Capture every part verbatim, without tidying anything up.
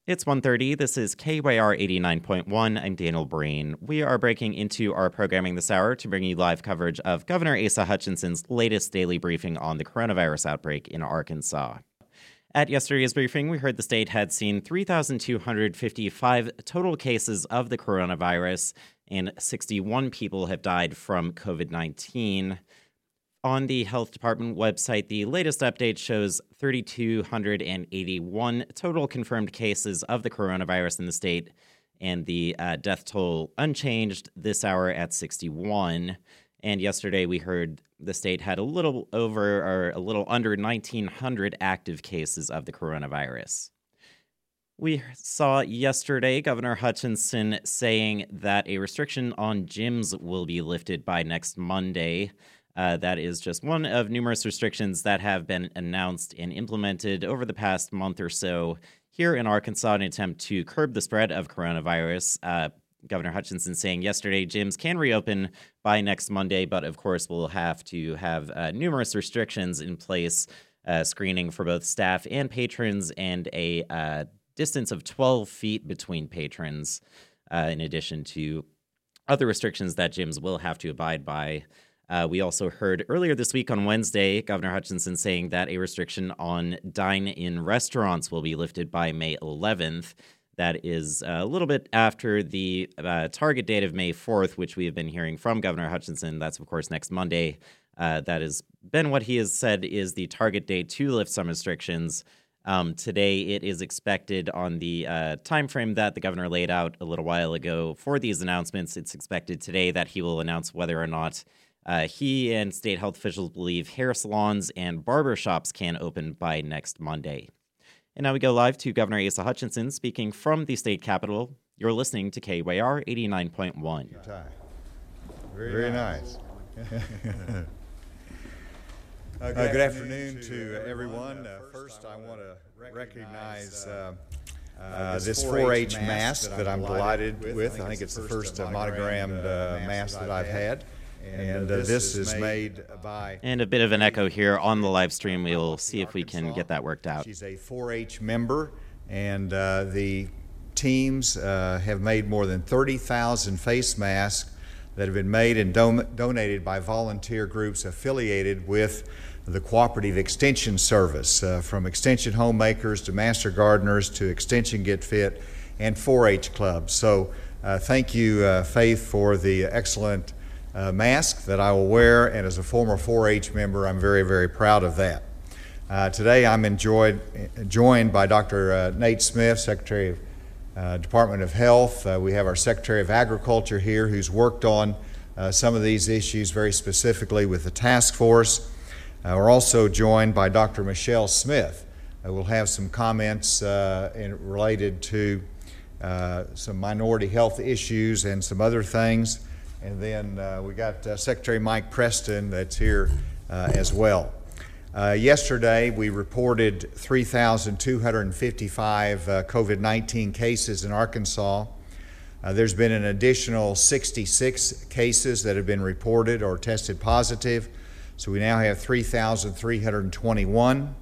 It's one thirty. This is K Y R eighty-nine point one. I'm Daniel Breen. We are breaking into our programming this hour to bring you live coverage of Governor Asa Hutchinson's latest daily briefing on the coronavirus outbreak in Arkansas. At yesterday's briefing, we heard the state had seen three thousand two hundred fifty-five total cases of the coronavirus, and sixty-one people have died from COVID nineteen. On the health department website, the latest update shows three thousand two hundred eighty-one total confirmed cases of the coronavirus in the state, and the uh, death toll unchanged this hour at sixty-one. And yesterday we heard the state had a little over or a little under nineteen hundred active cases of the coronavirus. We saw yesterday Governor Hutchinson saying that a restriction on gyms will be lifted by next Monday. Uh, that is just one of numerous restrictions that have been announced and implemented over the past month or so here in Arkansas in an attempt to curb the spread of coronavirus. Uh, Governor Hutchinson saying yesterday gyms can reopen by next Monday, but of course we'll have to have uh, numerous restrictions in place, uh, screening for both staff and patrons, and a uh, distance of twelve feet between patrons, uh, in addition to other restrictions that gyms will have to abide by. Uh, we also heard earlier this week on Wednesday, Governor Hutchinson saying that a restriction on dine-in restaurants will be lifted by May eleventh. That is a little bit after the uh, target date of May fourth, which we have been hearing from Governor Hutchinson. That's, of course, next Monday. Uh, that has been what he has said is the target date to lift some restrictions. Um, today, it is expected on the uh, time frame that the governor laid out a little while ago for these announcements. It's expected today that he will announce whether or not Uh, he and state health officials believe hair salons and barber shops can open by next Monday. And now we go live to Governor Asa Hutchinson speaking from the state capitol. You're listening to K Y R eighty-nine point one. Very, Very nice. nice. uh, good, uh, good afternoon, afternoon to everyone. Uh, first, I want to recognize uh, uh, this four H mask that I'm delighted with. I think it's the first uh, monogrammed uh, mask that I've had. And uh, this is made by... And a bit of an echo here on the live stream. We'll see if we can get that worked out. She's a four H member, and uh, the teams uh, have made more than thirty thousand face masks that have been made and do donated by volunteer groups affiliated with the Cooperative Extension Service, uh, from Extension Homemakers to Master Gardeners to Extension Get Fit and four H clubs. So uh, thank you, uh, Faith, for the excellent Uh, mask that I will wear, and as a former four H member, I'm very, very proud of that. Uh, today I'm enjoyed, joined by Doctor Uh, Nate Smith, Secretary of uh, Department of Health. Uh, we have our Secretary of Agriculture here who's worked on uh, some of these issues very specifically with the task force. Uh, we're also joined by Doctor Michelle Smith. Uh, we'll have some comments uh, in, related to uh, some minority health issues and some other things. And then uh, we got uh, Secretary Mike Preston that's here uh, as well. Uh, yesterday we reported three thousand two hundred fifty-five uh, COVID nineteen cases in Arkansas. Uh, there's been an additional sixty-six cases that have been reported or tested positive. So we now have three thousand three hundred twenty-one.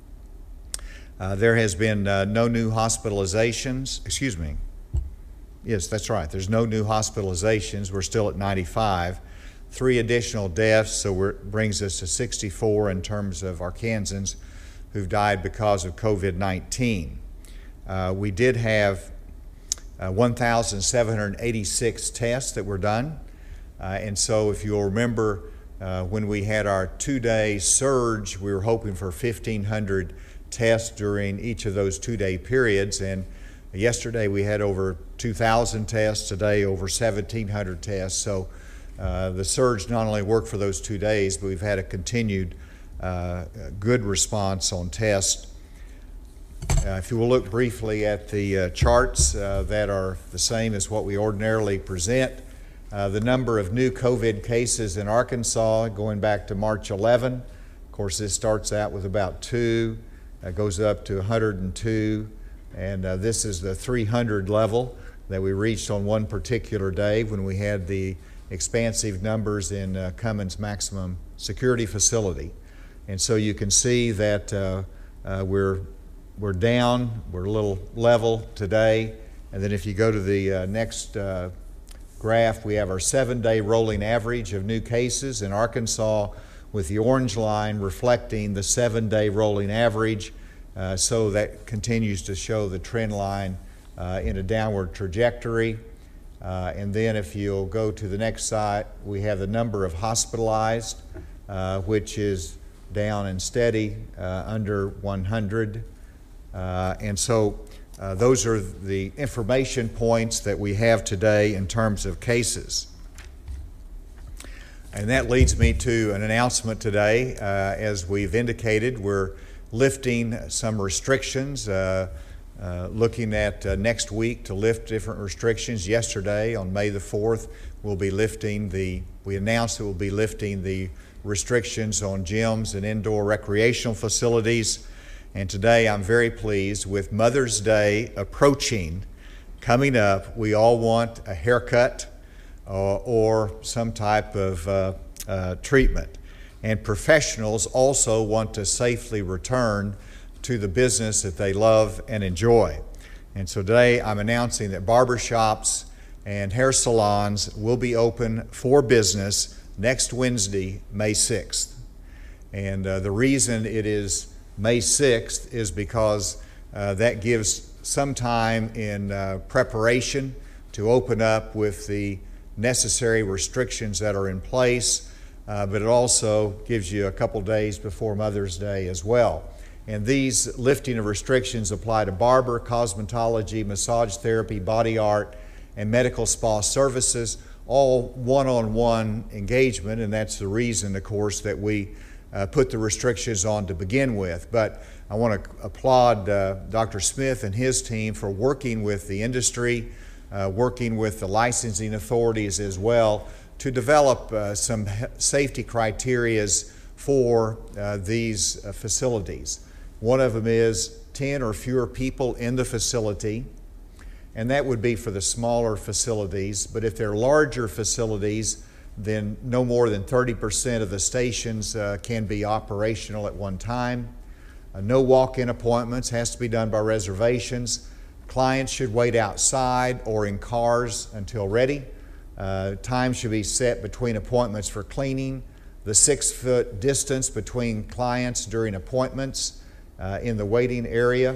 Uh, there has been uh, no new hospitalizations, excuse me. Yes, that's right. There's no new hospitalizations. We're still at ninety-five. Three additional deaths, so it brings us to sixty-four in terms of Arkansans who've died because of COVID nineteen. Uh, we did have uh, one thousand seven hundred eighty-six tests that were done. Uh, and so if you'll remember, uh, when we had our two-day surge, we were hoping for fifteen hundred tests during each of those two-day periods. And yesterday we had over two thousand tests, today over seventeen hundred tests. So uh, the surge not only worked for those two days, but we've had a continued uh, good response on tests. Uh, if you will look briefly at the uh, charts uh, that are the same as what we ordinarily present, uh, the number of new COVID cases in Arkansas going back to March eleventh. Of course, this starts out with about two, uh, goes up to one hundred two. And uh, this is the three hundred level that we reached on one particular day when we had the expansive numbers in uh, Cummins Maximum Security Facility. And so you can see that uh, uh, we're we're down, we're a little level today. And then if you go to the uh, next uh, graph, we have our seven-day rolling average of new cases in Arkansas, with the orange line reflecting the seven-day rolling average. Uh, so that continues to show the trend line uh, in a downward trajectory. Uh, and then if you'll go to the next slide, we have the number of hospitalized, uh, which is down and steady uh, under one hundred. Uh, and so uh, those are the information points that we have today in terms of cases. And that leads me to an announcement today. Uh, as we've indicated, we're lifting some restrictions, uh, uh, looking at uh, next week to lift different restrictions. Yesterday, on May the fourth, we'll be lifting the, we announced that we'll be lifting the restrictions on gyms and indoor recreational facilities. And today I'm very pleased, with Mother's Day approaching, coming up, we all want a haircut uh, or some type of uh, uh, treatment. And professionals also want to safely return to the business that they love and enjoy. And so today I'm announcing that barbershops and hair salons will be open for business next Wednesday, May sixth. And uh, the reason it is May sixth is because uh, that gives some time in uh, preparation to open up with the necessary restrictions that are in place, uh, but it also gives you a couple days before Mother's Day as well. And these lifting of restrictions apply to barber, cosmetology, massage therapy, body art, and medical spa services, all one-on-one engagement, and that's the reason, of course, that we uh, put the restrictions on to begin with. But I want to applaud uh, Doctor Smith and his team for working with the industry, uh, working with the licensing authorities as well, to develop uh, some safety criterias for uh, these uh, facilities. One of them is ten or fewer people in the facility, and that would be for the smaller facilities. But if they're larger facilities, then no more than thirty percent of the stations uh, can be operational at one time. Uh, no walk-in appointments, has to be done by reservations. Clients should wait outside or in cars until ready. Uh, time should be set between appointments for cleaning, the six-foot distance between clients during appointments uh, in the waiting area.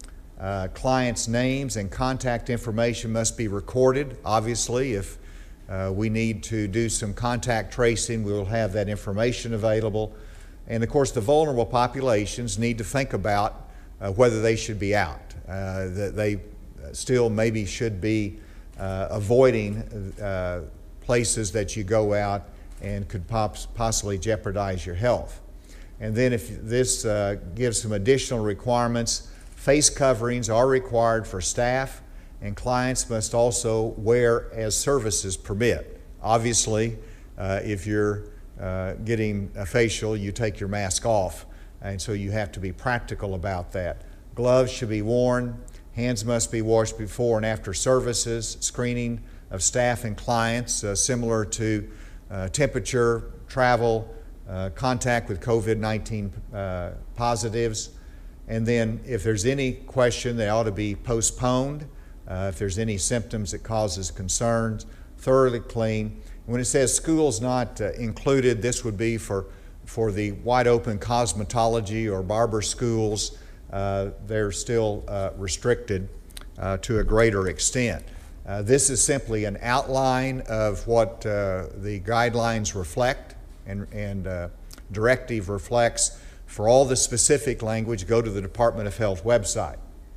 Uh, clients' names and contact information must be recorded. Obviously, if uh, we need to do some contact tracing, we will have that information available. And of course, the vulnerable populations need to think about uh, whether they should be out. Uh, that they still maybe should be uh, avoiding uh, places that you go out and could pop- possibly jeopardize your health. And then if this uh, gives some additional requirements, face coverings are required for staff, and clients must also wear as services permit. Obviously, uh, if you're uh, getting a facial, you take your mask off, and so you have to be practical about that. Gloves should be worn, hands must be washed before and after services, screening of staff and clients, uh, similar to uh, temperature, travel, uh, contact with COVID nineteen uh, positives. And then if there's any question, they ought to be postponed. Uh, if there's any symptoms that causes concerns, thoroughly clean. When it says schools not uh, included, this would be for, for the wide open cosmetology or barber schools. Uh, they're still uh, restricted uh, to a greater extent. Uh, this is simply an outline of what uh, the guidelines reflect and, and uh, directive reflects. For all the specific language, go to the Department of Health website.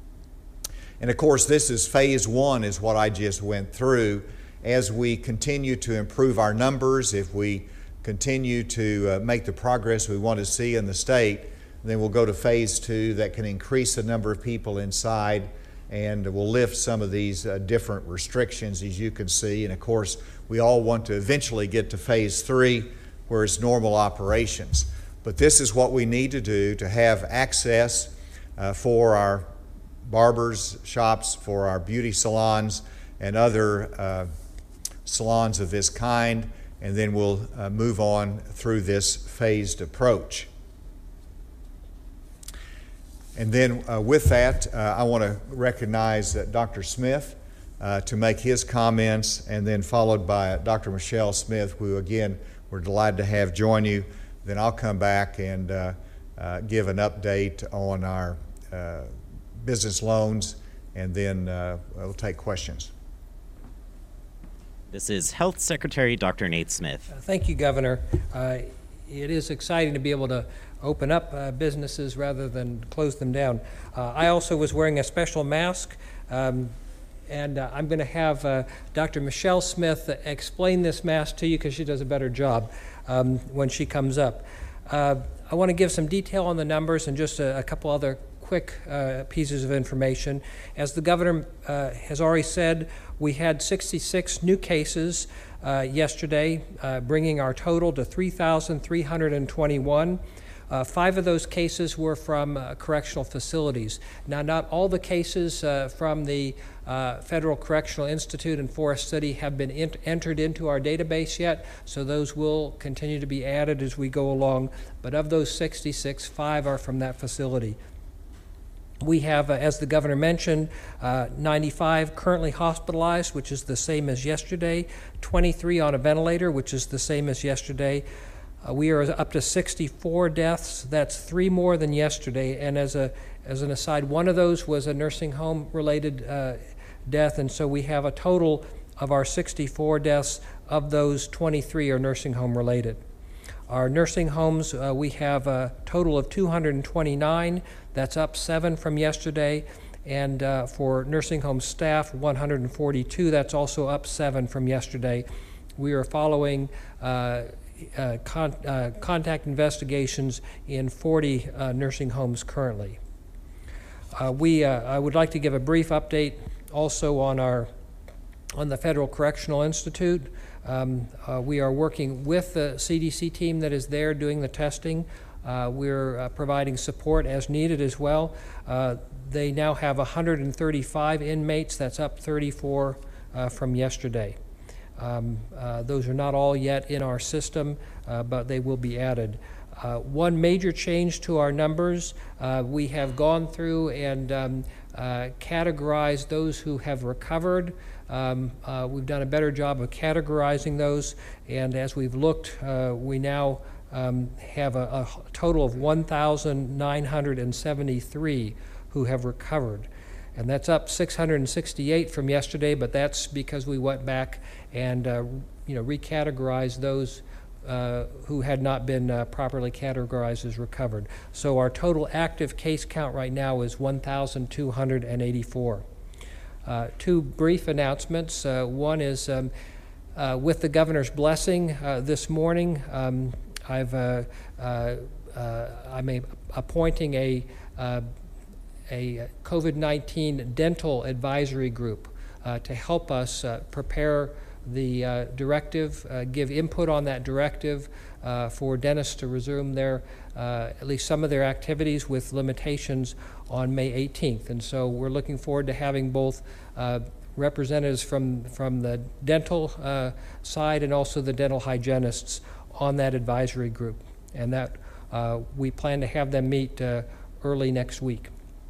And of course, this is phase one, is what I just went through. As we continue to improve our numbers, if we continue to uh, make the progress we want to see in the state, then we'll go to phase two that can increase the number of people inside, and we'll lift some of these uh, different restrictions, as you can see. And of course, we all want to eventually get to phase three, where it's normal operations. But this is what we need to do to have access uh, for our barbers shops, for our beauty salons, and other uh, salons of this kind, and then we'll uh, move on through this phased approach. And then uh, with that, uh, I want to recognize uh, Doctor Smith uh, to make his comments, and then followed by Doctor Michelle Smith, who again, we're delighted to have join you. Then I'll come back and uh, uh, give an update on our uh, business loans, and then uh, we'll take questions. This is Health Secretary Doctor Nate Smith. Uh, thank you, Governor. Uh, it is exciting to be able to open up uh, businesses rather than close them down. Uh, I also was wearing a special mask, um, and uh, I'm going to have uh, Doctor Michelle Smith explain this mask to you because she does a better job um, when she comes up. Uh, I want to give some detail on the numbers and just a, a couple other quick uh, pieces of information. As the governor uh, has already said, we had sixty-six new cases uh, yesterday, uh, bringing our total to three thousand three hundred twenty-one. Uh, five of those cases were from uh, correctional facilities. Now, not all the cases uh, from the uh, Federal Correctional Institute in Forest City have been ent entered into our database yet, so those will continue to be added as we go along. But of those sixty-six, five are from that facility. We have, uh, as the governor mentioned, uh, ninety-five currently hospitalized, which is the same as yesterday, twenty-three on a ventilator, which is the same as yesterday. Uh, we are up to sixty-four deaths. That's three more than yesterday. And as a as an aside, one of those was a nursing home related uh, death, and so we have a total of our sixty-four deaths. Of those, twenty-three are nursing home related. Our nursing homes, uh, we have a total of two hundred twenty-nine. That's up seven from yesterday. And uh, for nursing home staff, one hundred forty-two. That's also up seven from yesterday. We are following uh, uh, con uh, contact investigations in forty uh, nursing homes currently. Uh, we, uh, I would like to give a brief update also on our on the Federal Correctional Institute. Um, uh, we are working with the C D C team that is there doing the testing. Uh, we're uh, providing support as needed as well. Uh, they now have one hundred thirty-five inmates. That's up thirty-four uh, from yesterday. Um, uh, those are not all yet in our system, uh, but they will be added. Uh, one major change to our numbers, uh, we have gone through and um, uh, categorized those who have recovered. Um, uh, we've done a better job of categorizing those, and as we've looked, uh, we now um, have a, a total of one thousand nine hundred seventy-three who have recovered. And that's up six hundred sixty-eight from yesterday, but that's because we went back and uh, you know, recategorized those uh, who had not been uh, properly categorized as recovered. So our total active case count right now is one thousand two hundred eighty-four. Uh, two brief announcements. Uh, one is um, uh, with the governor's blessing uh, this morning, um, I've, uh, uh, uh, I'm a, appointing a uh, a COVID nineteen dental advisory group uh, to help us uh, prepare the uh, directive, uh, give input on that directive uh, for dentists to resume their, uh, at least some of their activities with limitations on May eighteenth. And so we're looking forward to having both uh, representatives from, from the dental uh, side and also the dental hygienists on that advisory group. And that uh, we plan to have them meet uh, early next week.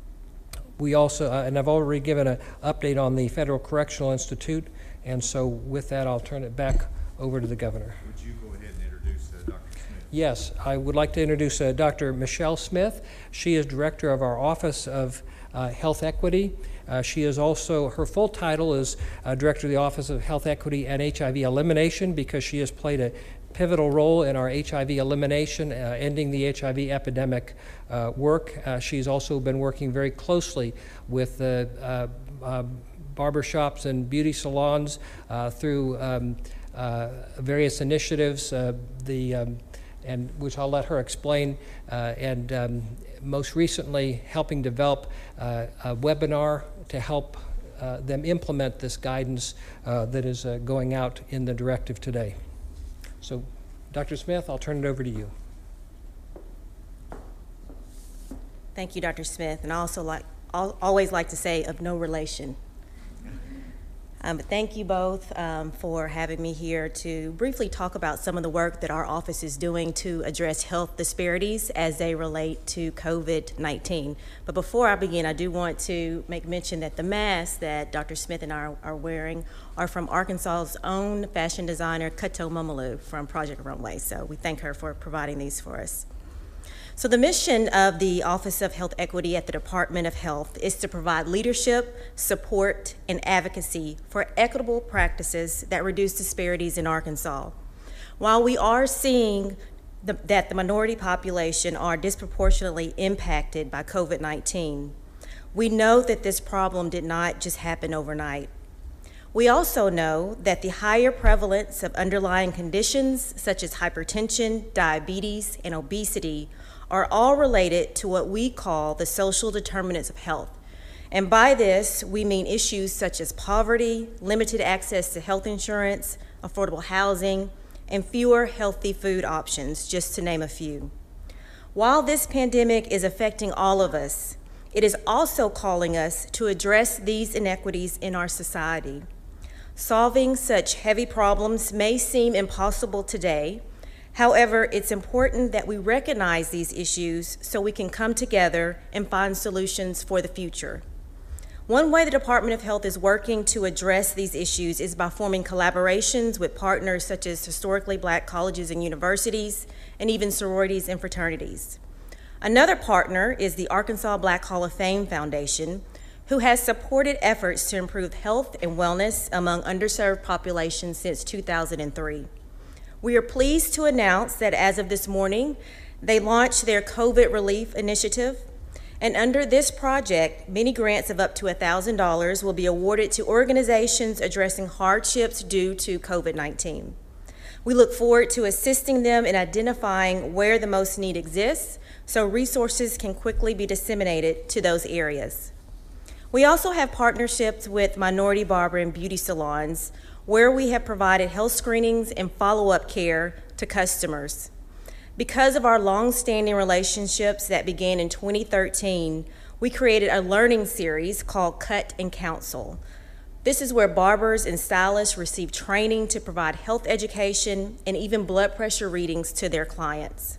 We also, uh, and I've already given an update on the Federal Correctional Institute, and so with that, I'll turn it back over to the governor. Would you go ahead and introduce uh, Doctor Smith? Yes, I would like to introduce uh, Doctor Michelle Smith. She is director of our Office of uh, Health Equity. Uh, she is also, her full title is uh, Director of the Office of Health Equity and H I V Elimination, because she has played a pivotal role in our H I V elimination, uh, ending the H I V epidemic uh, work. Uh, she's also been working very closely with the uh, uh, barbershops and beauty salons uh, through um, uh, various initiatives, uh, the, um, and which I'll let her explain, uh, and um, most recently helping develop uh, a webinar to help uh, them implement this guidance uh, that is uh, going out in the directive today. So, Doctor Smith, I'll turn it over to you. Thank you, Doctor Smith, and I also like, I'll always like to say of no relation. Um, but thank you both um, for having me here to briefly talk about some of the work that our office is doing to address health disparities as they relate to COVID nineteen. But before I begin, I do want to make mention that the masks that Doctor Smith and I are, are wearing are from Arkansas's own fashion designer, Kato Momolu from Project Runway. So we thank her for providing these for us. So the mission of the Office of Health Equity at the Department of Health is to provide leadership, support, and advocacy for equitable practices that reduce disparities in Arkansas. While we are seeing the, that the minority population are disproportionately impacted by COVID nineteen, we know that this problem did not just happen overnight. We also know that the higher prevalence of underlying conditions such as hypertension, diabetes, and obesity are all related to what we call the social determinants of health. And by this, we mean issues such as poverty, limited access to health insurance, affordable housing, and fewer healthy food options, just to name a few. While this pandemic is affecting all of us, it is also calling us to address these inequities in our society. Solving such heavy problems may seem impossible today. However, it's important that we recognize these issues so we can come together and find solutions for the future. One way the Department of Health is working to address these issues is by forming collaborations with partners such as historically Black colleges and universities, and even sororities and fraternities. Another partner is the Arkansas Black Hall of Fame Foundation, who has supported efforts to improve health and wellness among underserved populations since two thousand three. We are pleased to announce that as of this morning, they launched their COVID Relief Initiative, and under this project, many grants of up to one thousand dollars will be awarded to organizations addressing hardships due to COVID nineteen. We look forward to assisting them in identifying where the most need exists so resources can quickly be disseminated to those areas. We also have partnerships with minority barber and beauty salons where we have provided health screenings and follow-up care to customers. Because of our long-standing relationships that began in twenty thirteen, we created a learning series called Cut and Counsel. This is where barbers and stylists receive training to provide health education and even blood pressure readings to their clients.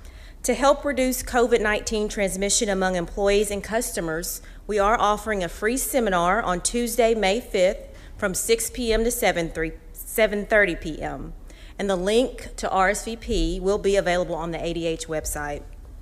To help reduce COVID nineteen transmission among employees and customers, we are offering a free seminar on Tuesday, May fifth, from six p m to seven thirty p m And the link to R S V P will be available on the A D H website.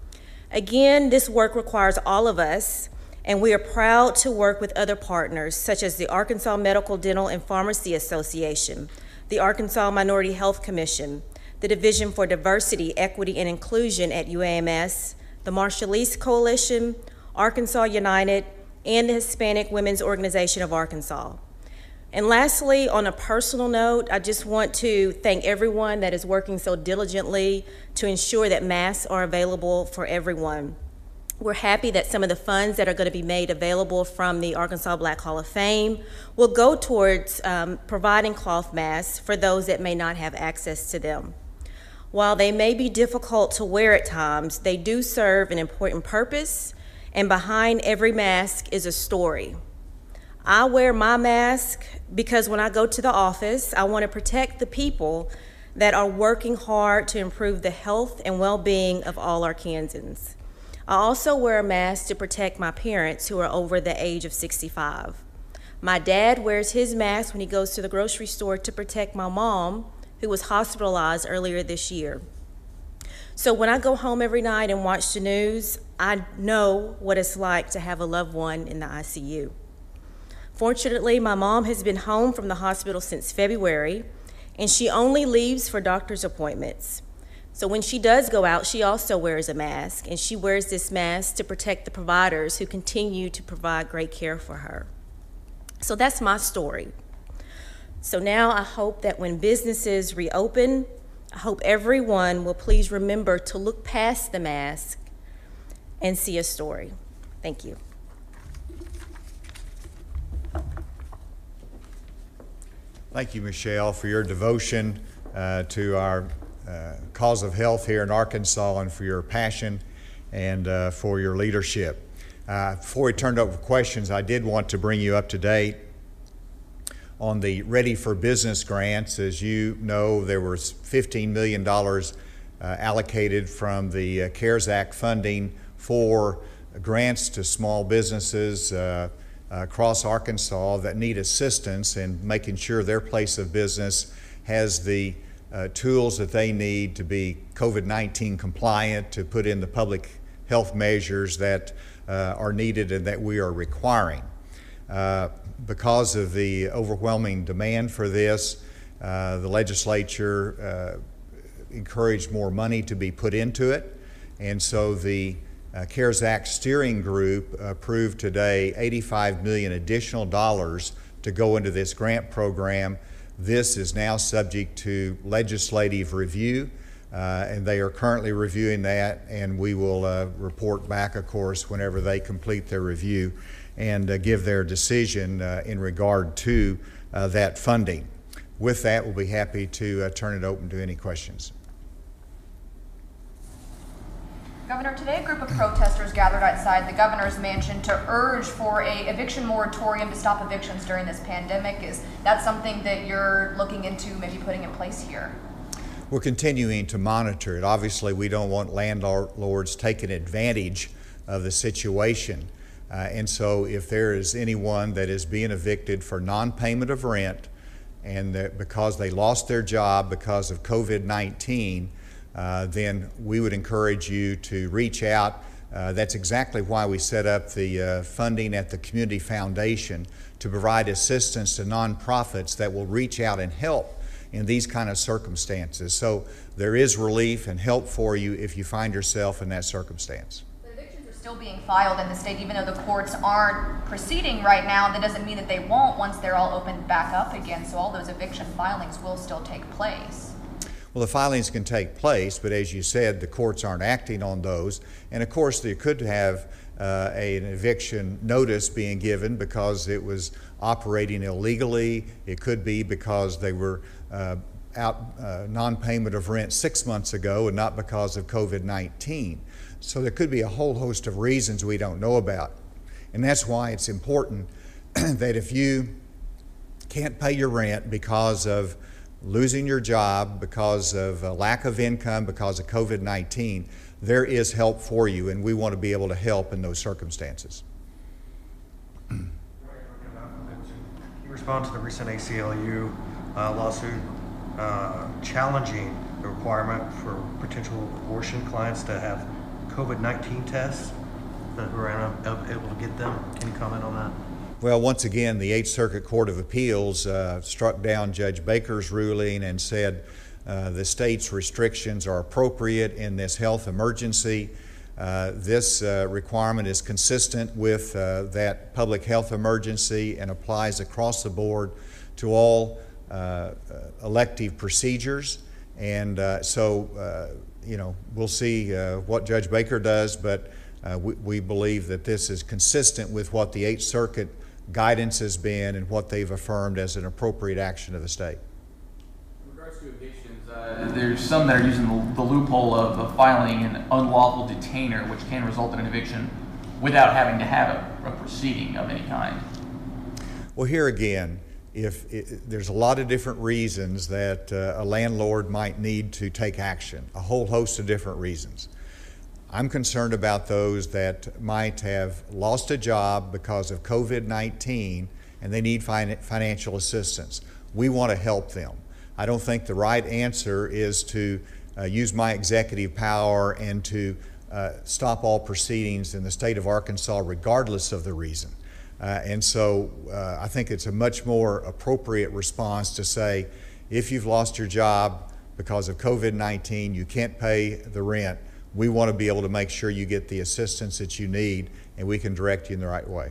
Again, this work requires all of us, and we are proud to work with other partners such as the Arkansas Medical, Dental, and Pharmacy Association, the Arkansas Minority Health Commission, the Division for Diversity, Equity, and Inclusion at U A M S, the Marshallese Coalition, Arkansas United, and the Hispanic Women's Organization of Arkansas. And lastly, on a personal note, I just want to thank everyone that is working so diligently to ensure that masks are available for everyone. We're happy that some of the funds that are going to be made available from the Arkansas Black Hall of Fame will go towards um, providing cloth masks for those that may not have access to them. While they may be difficult to wear at times, they do serve an important purpose, and behind every mask is a story. I wear my mask because when I go to the office, I want to protect the people that are working hard to improve the health and well-being of all Arkansans. I also wear a mask to protect my parents who are over the age of sixty-five. My dad wears his mask when he goes to the grocery store to protect my mom, who was hospitalized earlier this year. So when I go home every night and watch the news, I know what it's like to have a loved one in the I C U. Fortunately, my mom has been home from the hospital since February, and she only leaves for doctor's appointments. So when she does go out, she also wears a mask, and she wears this mask to protect the providers who continue to provide great care for her. So that's my story. So now I hope that when businesses reopen, I hope everyone will please remember to look past the mask and see a story. Thank you. Thank you, Michelle, for your devotion uh, to our uh, cause of health here in Arkansas, and for your passion and uh, for your leadership. Uh, before we turned over questions, I did want to bring you up to date on the Ready for Business grants. As you know, there was fifteen million dollars uh, allocated from the uh, CARES Act funding for grants to small businesses uh, across Arkansas that need assistance in making sure their place of business has the uh, tools that they need to be COVID nineteen compliant, to put in the public health measures that uh, are needed and that we are requiring. Uh, because of the overwhelming demand for this, uh, the legislature uh, encouraged more money to be put into it, and so the uh, CARES Act steering group approved today eighty-five million dollars additional dollars to go into this grant program. This is now subject to legislative review, uh, and they are currently reviewing that, and we will uh, report back, of course, whenever they complete their review and uh, give their decision uh, in regard to uh, that funding. With that, we'll be happy to uh, turn it open to any questions. Governor, today a group of protesters gathered outside the governor's mansion to urge for a eviction moratorium to stop evictions during this pandemic. Is that something that you're looking into maybe putting in place here? We're continuing to monitor it. Obviously, we don't want landlords taking advantage of the situation. Uh, and so if there is anyone that is being evicted for non-payment of rent, and that because they lost their job because of COVID nineteen, uh, then we would encourage you to reach out. Uh, that's exactly why we set up the uh, funding at the Community Foundation to provide assistance to nonprofits that will reach out and help in these kind of circumstances. So there is relief and help for you if you find yourself in that circumstance. Still being filed in the state, even though the courts aren't proceeding right now. That doesn't mean that they won't once they're all opened back up again. So all those eviction filings will still take place. Well, the filings can take place, but as you said, the courts aren't acting on those. And of course, they could have uh, a, an eviction notice being given because it was operating illegally. It could be because they were uh, out uh, non-payment of rent six months ago and not because of COVID nineteen. So there could be a whole host of reasons we don't know about. And that's why it's important that if you can't pay your rent because of losing your job, because of a lack of income, because of COVID nineteen, there is help for you, and we want to be able to help in those circumstances. Can you respond to the recent A C L U uh, lawsuit uh, challenging the requirement for potential abortion clients to have COVID nineteen tests that we're able to get them? Can you comment on that? Well, once again, the Eighth Circuit Court of Appeals uh, struck down Judge Baker's ruling and said uh, the state's restrictions are appropriate in this health emergency. Uh, this uh, requirement is consistent with uh, that public health emergency and applies across the board to all uh, elective procedures. And uh, so, uh, you know, we'll see uh, what Judge Baker does, but uh, we, we believe that this is consistent with what the Eighth Circuit guidance has been and what they've affirmed as an appropriate action of the state. In regards to evictions, uh, there's some that are using the, the loophole of, of filing an unlawful detainer, which can result in an eviction without having to have a, a proceeding of any kind. Well, here again, if it, there's a lot of different reasons that uh, a landlord might need to take action, a whole host of different reasons. I'm concerned about those that might have lost a job because of COVID nineteen and they need fin- financial assistance. We want to help them. I don't think the right answer is to uh, use my executive power and to uh, stop all proceedings in the state of Arkansas regardless of the reason. Uh, and so uh, I think it's a much more appropriate response to say, if you've lost your job because of COVID nineteen, you can't pay the rent, we want to be able to make sure you get the assistance that you need and we can direct you in the right way.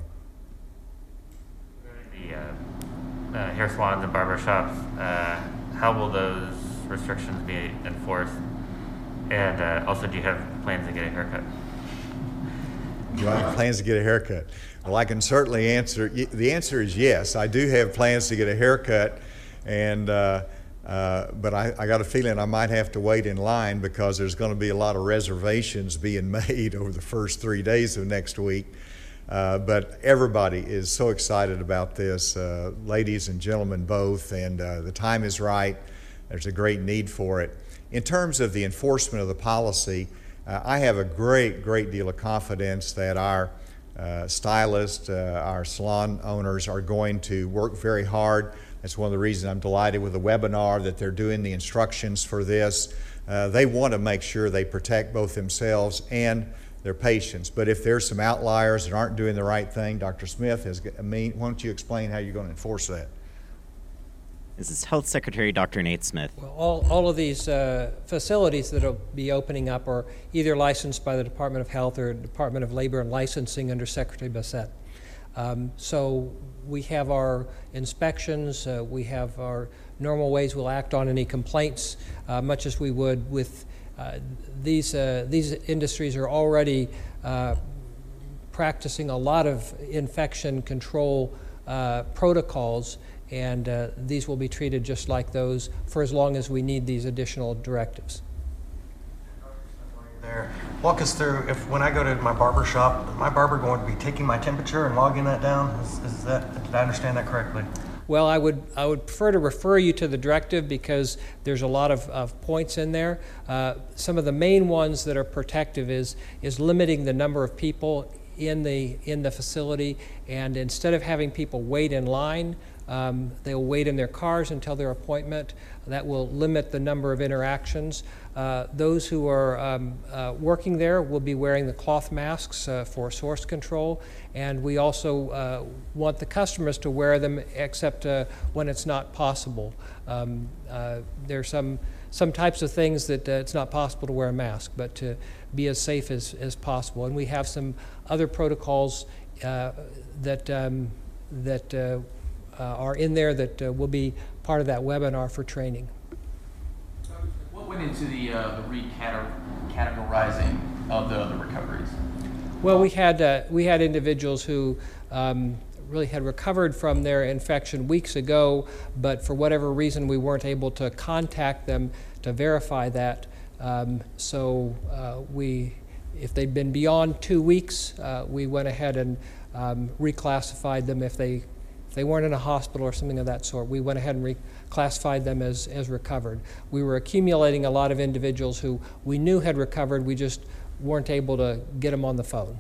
The uh, uh, hair salons and barber shops, uh, how will those restrictions be enforced? And uh, also, do you have plans to get a haircut? Do I have plans to get a haircut? Well, I can certainly answer. The answer is yes. I do have plans to get a haircut, and uh, uh, but I, I got a feeling I might have to wait in line because there's going to be a lot of reservations being made over the first three days of next week. Uh, but everybody is so excited about this, uh, ladies and gentlemen both, and uh, the time is right. There's a great need for it. In terms of the enforcement of the policy, uh, I have a great, great deal of confidence that our uh, stylists, uh, our salon owners are going to work very hard. That's one of the reasons I'm delighted with the webinar, that they're doing the instructions for this. Uh, they want to make sure they protect both themselves and their patients. But if there's some outliers that aren't doing the right thing, Doctor Smith, has, I mean, why don't you explain how you're going to enforce that? This is Health Secretary Doctor Nate Smith. Well, all, all of these uh, facilities that will be opening up are either licensed by the Department of Health or Department of Labor and Licensing under Secretary Bassett. Um, so we have our inspections, uh, we have our normal ways we'll act on any complaints, uh, much as we would with uh, these, uh, these industries are already uh, practicing a lot of infection control uh, protocols, and uh, these will be treated just like those for as long as we need these additional directives. There. Walk us through, if when I go to my barber shop, is my barber going to be taking my temperature and logging that down? Is, is that, did I understand that correctly? Well, I would I would prefer to refer you to the directive because there's a lot of, of points in there. Uh, some of the main ones that are protective is is limiting the number of people in the in the facility, and instead of having people wait in line, um, they'll wait in their cars until their appointment. That will limit the number of interactions. Uh, those who are um, uh, working there will be wearing the cloth masks uh, for source control, and we also uh, want the customers to wear them except uh, when it's not possible. Um, uh, there are some some types of things that uh, it's not possible to wear a mask, but to be as safe as, as possible. And we have some other protocols uh, that um, that uh, uh, are in there that uh, will be part of that webinar for training. What went into the, uh, the recategorizing of the, the recoveries? Well, we had uh, we had individuals who um, really had recovered from their infection weeks ago, but for whatever reason we weren't able to contact them to verify that. Um, so uh, we, if they'd been beyond two weeks, uh, we went ahead and um, reclassified them. If they if they weren't in a hospital or something of that sort, we went ahead and reclassified them as, as recovered. We were accumulating a lot of individuals who we knew had recovered, we just weren't able to get them on the phone.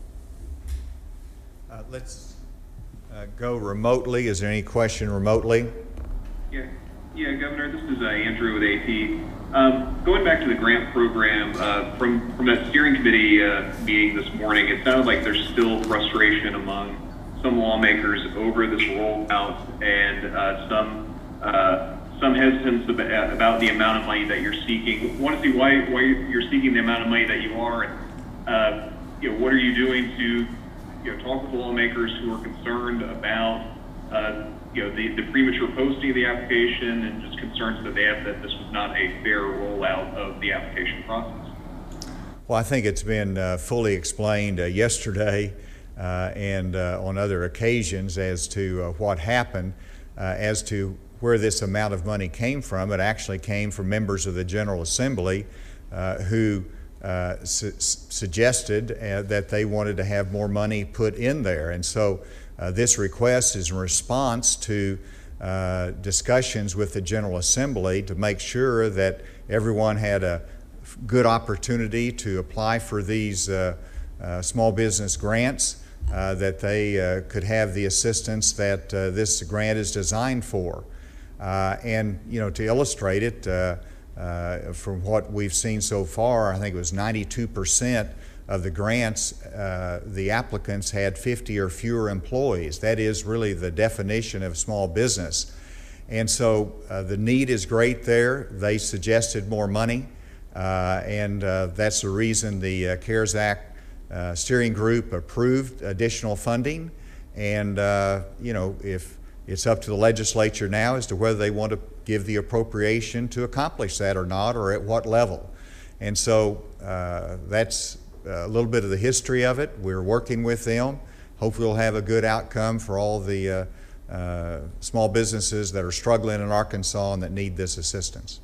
Uh, let's uh, go remotely. Is there any question remotely? Yeah, yeah, Governor, this is uh, Andrew with A T. Um, going back to the grant program, uh, from, from that steering committee uh, meeting this morning, it sounded like there's still frustration among some lawmakers over this rollout, and uh, some uh, some hesitance about, about the amount of money that you're seeking. I want to see why why you're seeking the amount of money that you are, and uh, you know, what are you doing to you know talk with the lawmakers who are concerned about uh, you know the, the premature posting of the application, and just concerns that they have that this was not a fair rollout of the application process. Well, I think it's been uh, fully explained uh, yesterday uh, and uh, on other occasions as to uh, what happened, uh, as to where this amount of money came from. It actually came from members of the General Assembly uh, who uh, su suggested uh, that they wanted to have more money put in there. And so uh, this request is in response to uh, discussions with the General Assembly to make sure that everyone had a good opportunity to apply for these uh, uh, small business grants, uh, that they uh, could have the assistance that uh, this grant is designed for. Uh, and, you know, to illustrate it, uh, uh, from what we've seen so far, I think it was ninety-two percent of the grants, uh, the applicants had fifty or fewer employees. That is really the definition of small business. And so uh, the need is great there. They suggested more money, uh, and uh, that's the reason the uh, CARES Act uh, steering group approved additional funding. And, uh, you know, if it's up to the legislature now as to whether they want to give the appropriation to accomplish that or not, or at what level. And so uh, that's a little bit of the history of it. We're working with them. Hopefully we'll have a good outcome for all the uh, uh, small businesses that are struggling in Arkansas and that need this assistance.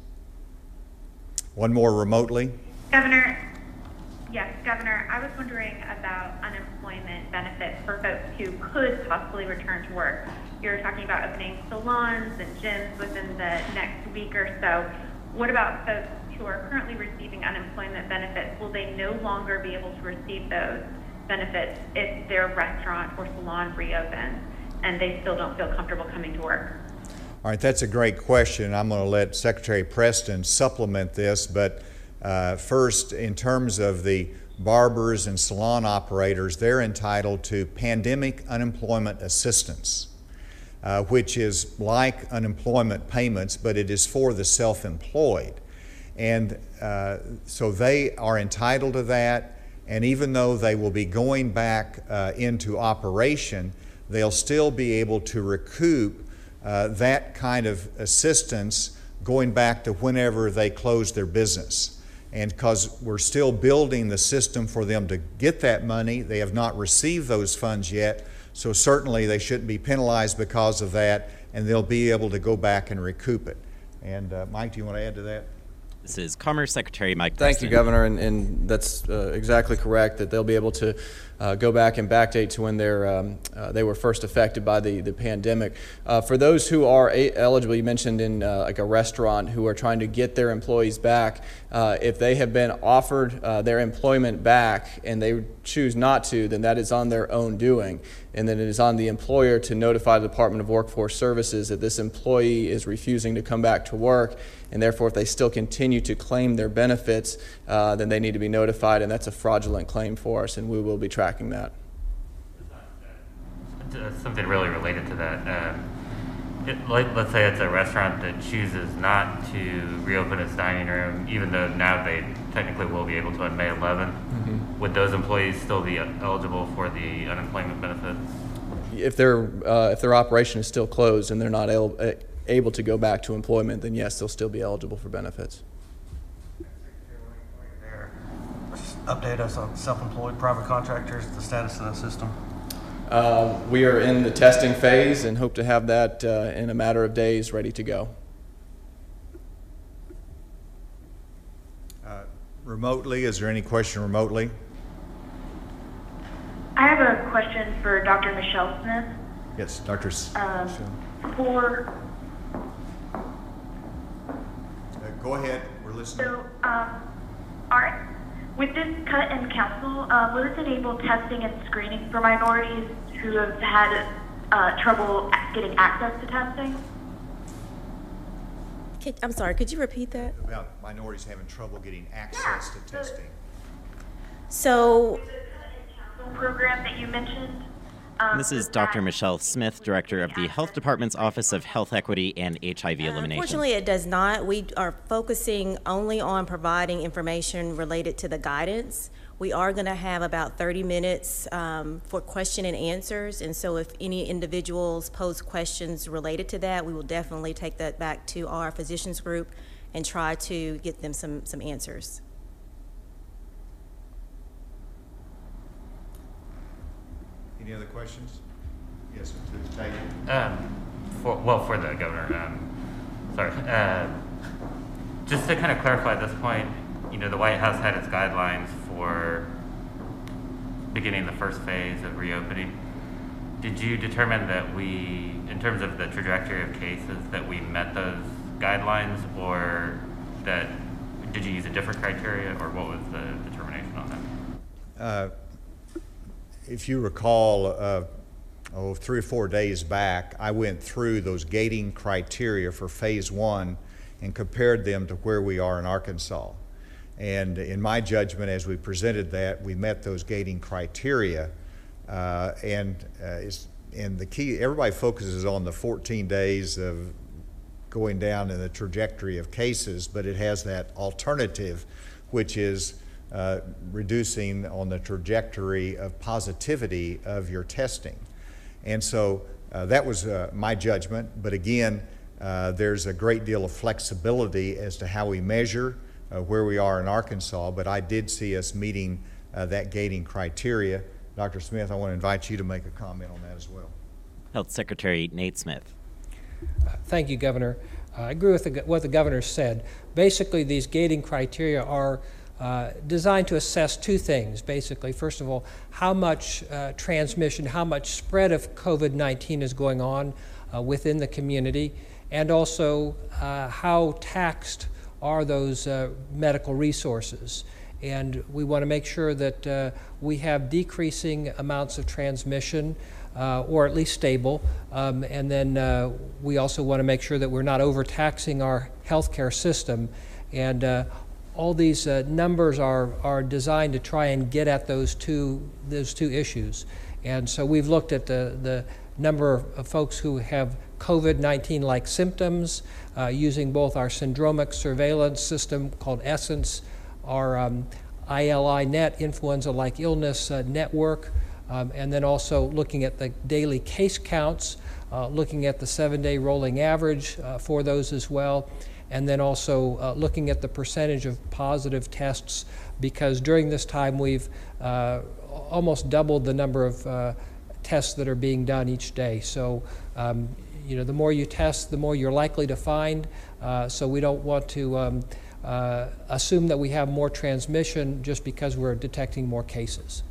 One more remotely. Governor, yes, Governor, I was wondering about unemployment benefits for folks who could possibly return to work. You're talking about opening salons and gyms within the next week or so. What about folks who are currently receiving unemployment benefits? Will they no longer be able to receive those benefits if their restaurant or salon reopens and they still don't feel comfortable coming to work? All right, that's a great question. I'm going to let Secretary Preston supplement this, but uh, first, in terms of the barbers and salon operators, they're entitled to pandemic unemployment assistance, uh, which is like unemployment payments, but it is for the self-employed. And uh, so they are entitled to that, and even though they will be going back uh, into operation, they'll still be able to recoup uh, that kind of assistance going back to whenever they close their business. And because we're still building the system for them to get that money, they have not received those funds yet, so certainly they shouldn't be penalized because of that, and they'll be able to go back and recoup it. And uh, Mike, do you want to add to that? This is Commerce Secretary Mike Thank Preston. you, Governor, and, and that's uh, exactly correct, that they'll be able to uh, go back and backdate to when they're, um, uh, they were first affected by the, the pandemic. Uh, for those who are a- eligible, you mentioned in uh, like a restaurant who are trying to get their employees back, uh, if they have been offered uh, their employment back and they choose not to, then that is on their own doing. And then it is on the employer to notify the Department of Workforce Services that this employee is refusing to come back to work, and therefore if they still continue to claim their benefits, uh, then they need to be notified, and that's a fraudulent claim for us, and we will be tracking that. Uh, something really related to that. Um, it, like, let's say it's a restaurant that chooses not to reopen its dining room, even though now they technically will be able to on May eleventh. Mm-hmm. Would those employees still be eligible for the unemployment benefits? If their uh, if their operation is still closed and they're not able, uh, able to go back to employment, then yes, they'll still be eligible for benefits. Just update us on self-employed private contractors, the status of that system. Uh, we are in the testing phase and hope to have that uh, in a matter of days ready to go. Uh, remotely, is there any question remotely? I have a question for Doctor Michelle Smith. Yes, Doctor S- Um, Smith. for Uh, go ahead, we're listening. so, um, all right. With this cut in council, uh, will this enable testing and screening for minorities who have had uh, trouble getting access to testing? Could- I'm sorry, could you repeat that? About minorities having trouble getting access Yeah, to the- testing. So, With the cut in council program that you mentioned. Um, This is does Doctor that- Michelle Smith, Director of the Health Department's Office of Health Equity and H I V Elimination. unfortunately, it does not. We are focusing only on providing information related to the guidance. We are going to have about thirty minutes um, for question and answers, and so if any individuals pose questions related to that, we will definitely take that back to our physicians group and try to get them some, some answers. Any other questions? Yes, to Taylor. Um, for, well, for the governor, um, sorry. Uh, just to kind of clarify at this point, you know, the White House had its guidelines for beginning the first phase of reopening. Did you determine that we, in terms of the trajectory of cases, that we met those guidelines, or that, did you use a different criteria, or what was the determination on that? Uh, if you recall, uh, oh, three or four days back, I went through those gating criteria for phase one and compared them to where we are in Arkansas. And in my judgment, as we presented that, we met those gating criteria. Uh, and uh, it's, and the key, everybody focuses on the fourteen days of going down in the trajectory of cases, but it has that alternative, which is uh, reducing on the trajectory of positivity of your testing. And so uh, that was uh, my judgment, but again, uh, there's a great deal of flexibility as to how we measure uh, where we are in Arkansas, but I did see us meeting uh, that gating criteria. Doctor Smith, I want to invite you to make a comment on that as well. Health Secretary Nate Smith. Uh, Thank you, Governor. Uh, I agree with the, what the governor said. Basically, these gating criteria are uh, designed to assess two things, basically. First of all, how much uh, transmission, how much spread of COVID nineteen is going on uh, within the community, and also uh, how taxed are those uh, medical resources. And we want to make sure that uh, we have decreasing amounts of transmission, uh, or at least stable. Um, and then uh, we also want to make sure that we're not overtaxing our healthcare system. And uh, all these uh, numbers are, are designed to try and get at those two, those two issues. And so we've looked at the, the number of folks who have COVID nineteen-like symptoms uh, using both our syndromic surveillance system called Essence, our um, I L I net, influenza-like illness uh, network, um, and then also looking at the daily case counts, uh, looking at the seven-day rolling average uh, for those as well, and then also uh, looking at the percentage of positive tests, because during this time we've uh, almost doubled the number of uh, tests that are being done each day. So, um, you know, the more you test, the more you're likely to find, uh, so we don't want to um, Uh, assume that we have more transmission just because we're detecting more cases.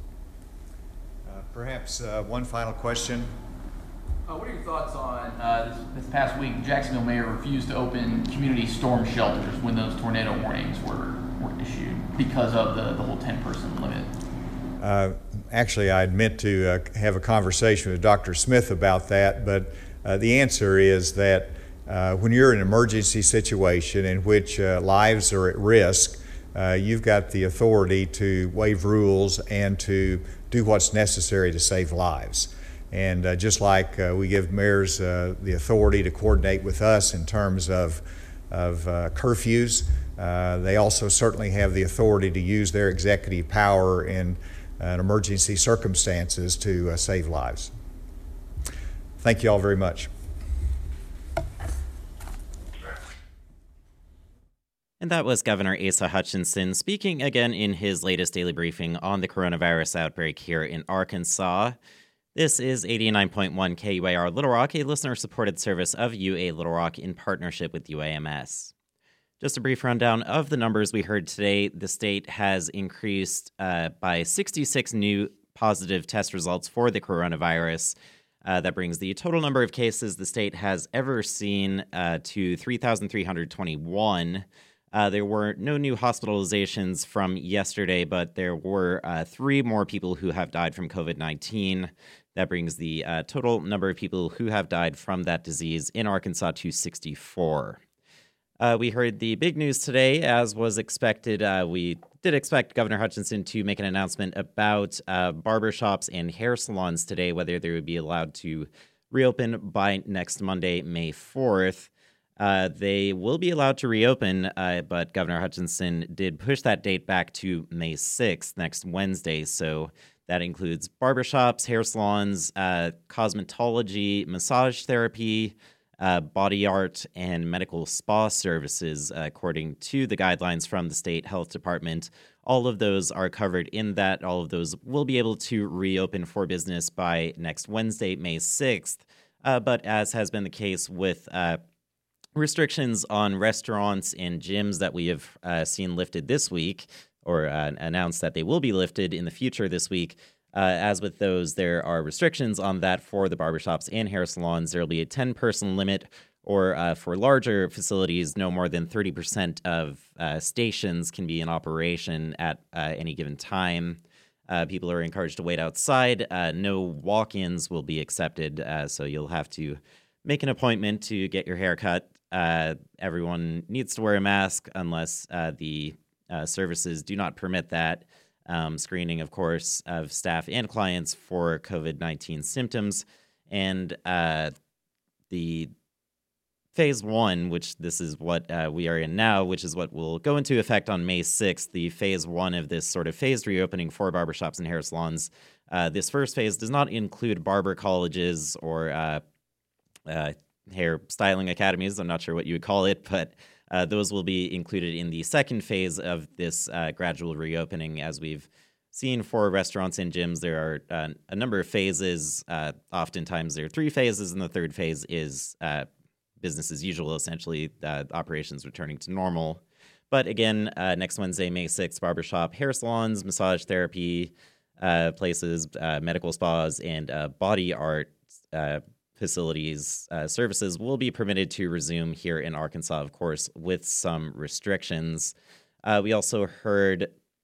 Uh, perhaps uh, one final question. Uh, what are your thoughts on uh, this, this past week, Jacksonville mayor refused to open community storm shelters when those tornado warnings were, were issued because of the, the whole ten person limit? Uh, actually, I meant to uh, have a conversation with Doctor Smith about that, but uh, the answer is that Uh, when you're in an emergency situation in which uh, lives are at risk, uh, you've got the authority to waive rules and to do what's necessary to save lives. And uh, just like uh, we give mayors uh, the authority to coordinate with us in terms of, of uh, curfews, uh, they also certainly have the authority to use their executive power in uh, emergency circumstances to uh, save lives. Thank you all very much. And that was Governor Asa Hutchinson speaking again in his latest daily briefing on the coronavirus outbreak here in Arkansas. This is eighty-nine point one K U A R Little Rock, a listener-supported service of U A Little Rock in partnership with U A M S. Just a brief rundown of the numbers we heard today. The state has increased uh, by sixty-six new positive test results for the coronavirus. Uh, that brings the total number of cases the state has ever seen uh, to three thousand three hundred twenty-one. Uh, there were no new hospitalizations from yesterday, but there were uh, three more people who have died from COVID nineteen. That brings the uh, total number of people who have died from that disease in Arkansas to sixty-four. Uh, we heard the big news today, as was expected. Uh, we did expect Governor Hutchinson to make an announcement about uh, barbershops and hair salons today, whether they would be allowed to reopen by next Monday, May fourth. Uh, they will be allowed to reopen, uh, but Governor Hutchinson did push that date back to May sixth, next Wednesday. So that includes barbershops, hair salons, uh, cosmetology, massage therapy, uh, body art, and medical spa services, uh, according to the guidelines from the state health department. All of those are covered in that. All of those will be able to reopen for business by next Wednesday, May sixth. Uh, but as has been the case with uh, restrictions on restaurants and gyms that we have uh, seen lifted this week, or uh, announced that they will be lifted in the future this week. Uh, as with those, there are restrictions on that for the barbershops and hair salons. There will be a ten person limit, or uh, for larger facilities, no more than thirty percent of uh, stations can be in operation at uh, any given time. Uh, people are encouraged to wait outside. Uh, no walk-ins will be accepted, uh, so you'll have to make an appointment to get your hair cut. Uh, everyone needs to wear a mask unless uh, the uh, services do not permit that. Um, screening, of course, of staff and clients for COVID nineteen symptoms. And uh, the phase one, which this is what uh, we are in now, which is what will go into effect on May sixth, the phase one of this sort of phased reopening for barbershops and hair salons. Uh, this first phase does not include barber colleges or uh, uh, hair styling academies. I'm not sure what you would call it, but uh, those will be included in the second phase of this uh, gradual reopening. As we've seen for restaurants and gyms, there are uh, a number of phases. Uh, oftentimes there are three phases, and the third phase is uh, business as usual, essentially, uh, operations returning to normal. But again, uh, next Wednesday, May sixth, barbershop, hair salons, massage therapy uh, places, uh, medical spas, and uh, body art uh, facilities uh, services will be permitted to resume here in Arkansas, of course, with some restrictions. Uh, we also heard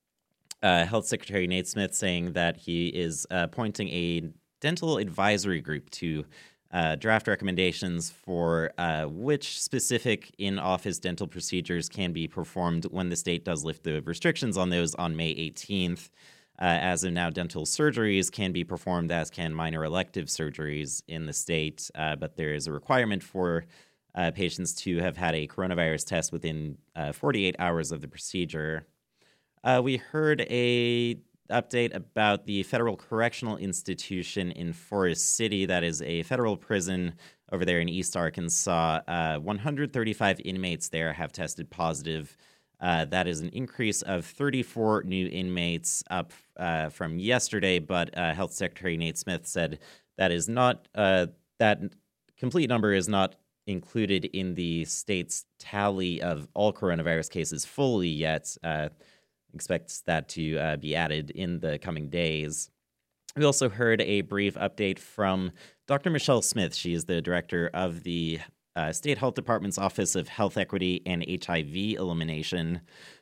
uh, Health Secretary Nate Smith saying that he is uh, appointing a dental advisory group to uh, draft recommendations for uh, which specific in-office dental procedures can be performed when the state does lift the restrictions on those on May eighteenth. Uh, as of now, dental surgeries can be performed, as can minor elective surgeries in the state, uh, but there is a requirement for uh, patients to have had a coronavirus test within uh, forty-eight hours of the procedure. Uh, we heard a update about the Federal Correctional Institution in Forest City. That is a federal prison over there in East Arkansas. Uh, one hundred thirty-five inmates there have tested positive. Uh, that is an increase of thirty-four new inmates up uh, from yesterday, but uh, Health Secretary Nate Smith said that is not uh, that complete number is not included in the state's tally of all coronavirus cases fully yet. Uh, expects that to uh, be added in the coming days. We also heard a brief update from Doctor Michelle Smith. She is the director of the Uh, State Health Department's Office of Health Equity and H I V Elimination.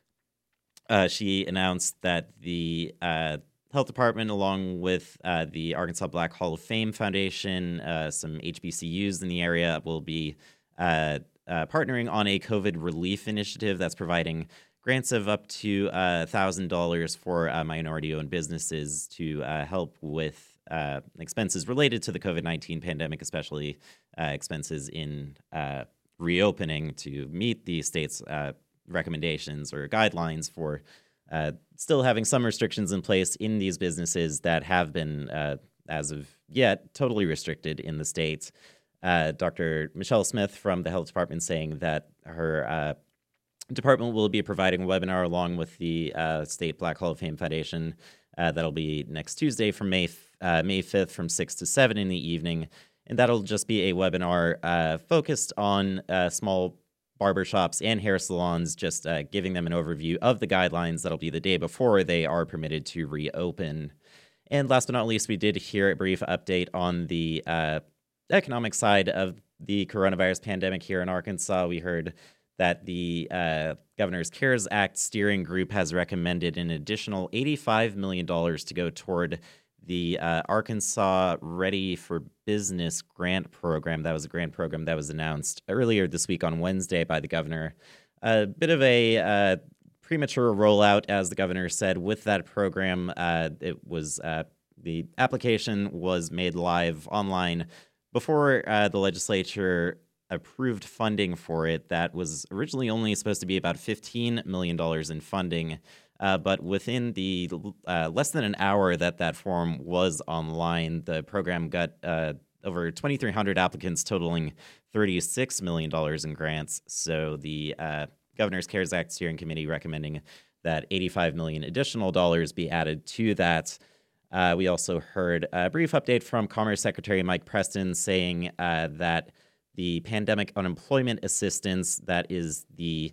Uh, she announced that the uh, Health Department, along with uh, the Arkansas Black Hall of Fame Foundation, uh, some H B C Us in the area, will be uh, uh, partnering on a COVID relief initiative that's providing grants of up to uh, one thousand dollars for uh, minority-owned businesses to uh, help with Uh, expenses related to the COVID nineteen pandemic, especially uh, expenses in uh, reopening to meet the state's uh, recommendations or guidelines for uh, still having some restrictions in place in these businesses that have been, uh, as of yet, totally restricted in the state. Uh, Doctor Michelle Smith from the Health Department saying that her uh, department will be providing a webinar along with the uh, State Black Hall of Fame Foundation. Uh, that'll be next Tuesday from May uh, May fifth from six to seven in the evening. And that'll just be a webinar uh, focused on uh, small barbershops and hair salons, just uh, giving them an overview of the guidelines. That'll be the day before they are permitted to reopen. And last but not least, we did hear a brief update on the uh, economic side of the coronavirus pandemic here in Arkansas. We heard that the uh, Governor's CARES Act steering group has recommended an additional eighty-five million dollars to go toward the uh, Arkansas Ready for Business grant program. That was a grant program that was announced earlier this week on Wednesday by the governor. A bit of a uh, premature rollout, as the governor said, with that program. Uh, it was uh, the application was made live online before uh, the legislature approved funding for it. That was originally only supposed to be about fifteen million dollars in funding, uh, but within the uh, less than an hour that that form was online, the program got uh, over twenty-three hundred applicants, totaling thirty-six million dollars in grants. So the uh, Governor's CARES Act Steering Committee recommending that eighty-five million dollars additional dollars be added to that. Uh, we also heard a brief update from Commerce Secretary Mike Preston saying uh, that the pandemic unemployment assistance, that is the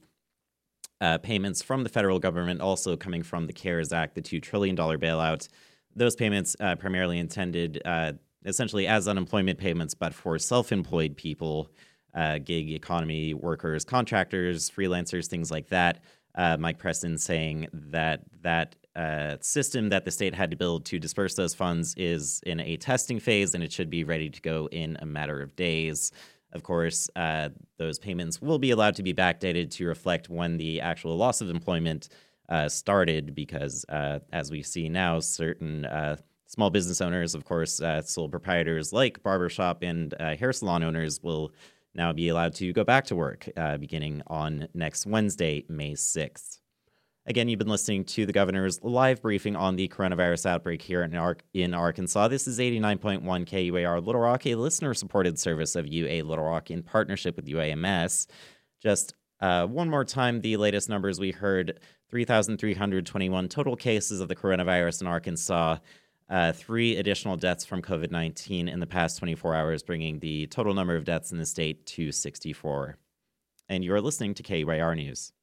uh, payments from the federal government, also coming from the CARES Act, the two trillion dollars bailout. Those payments uh, primarily intended uh, essentially as unemployment payments, but for self-employed people, uh, gig economy workers, contractors, freelancers, things like that. Uh, Mike Preston saying that that uh, system that the state had to build to disperse those funds is in a testing phase, and it should be ready to go in a matter of days. Of course, uh, those payments will be allowed to be backdated to reflect when the actual loss of employment uh, started, because uh, as we see now, certain uh, small business owners, of course, uh, sole proprietors like barbershop and uh, hair salon owners will now be allowed to go back to work uh, beginning on next Wednesday, May sixth. Again, you've been listening to the governor's live briefing on the coronavirus outbreak here in, Ar- in Arkansas. This is eighty-nine point one K U A R Little Rock, a listener-supported service of U A Little Rock in partnership with U A M S. Just uh, one more time, the latest numbers we heard, three thousand three hundred twenty-one total cases of the coronavirus in Arkansas, uh, three additional deaths from COVID nineteen in the past twenty-four hours, bringing the total number of deaths in the state to sixty-four. And you're listening to K U A R News.